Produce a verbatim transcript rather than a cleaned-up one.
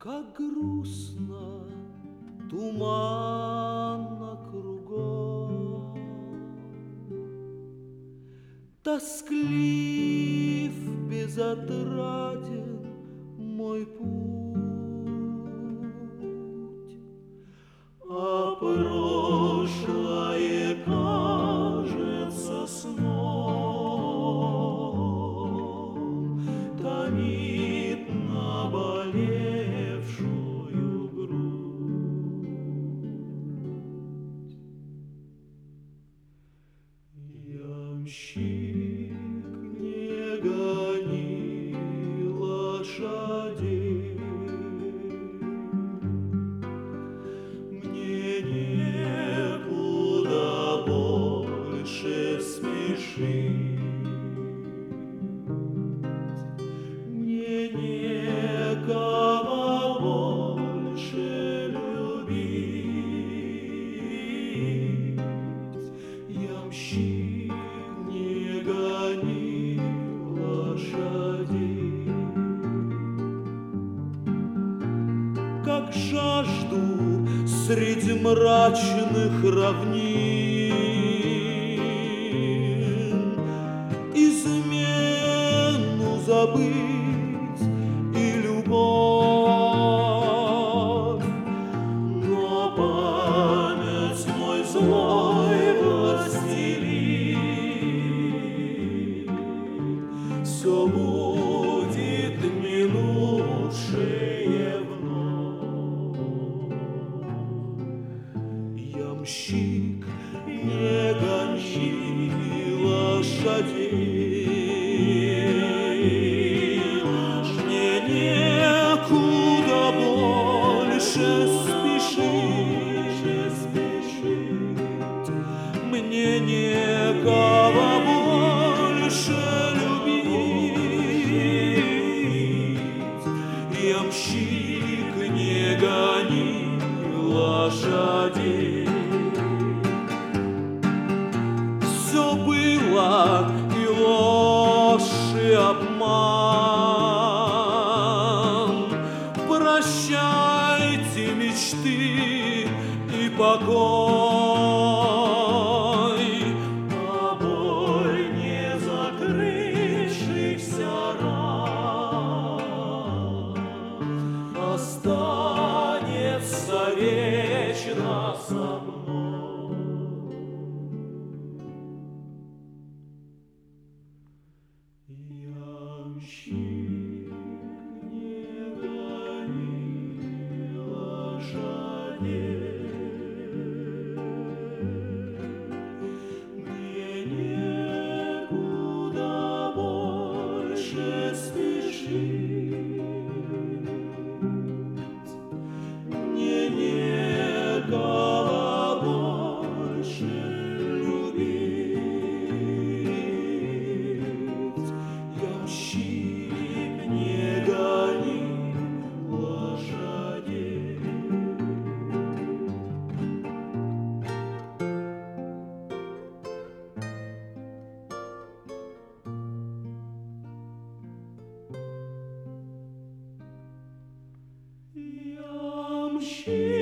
Как грустно, туманно кругом, тосклив, безотраден мой путь, а прошлое кажется сном, томит наболевшую грудь. Ямщик, не гони лошадей, мне некуда больше спешить, мне некого больше любить. Ямщик, не гони лошадей. Как жажду среди мрачных равнин измену забыть и любовь, но память мой злой властелин все будет минувшее вновь. Ямщик, не гони лошадей, мне некуда больше спешить, мне некого больше любить. Ямщик, не гони лошадей. Все было и ложь, и обман. Прощайте мечты и покой, а боль не закрывшихся ран останется вечно со мной. Ямщик, не гони лошадей, мне некуда больше спешить, мне некого больше любить. Ямщик, не гони лошадей. Ямщик.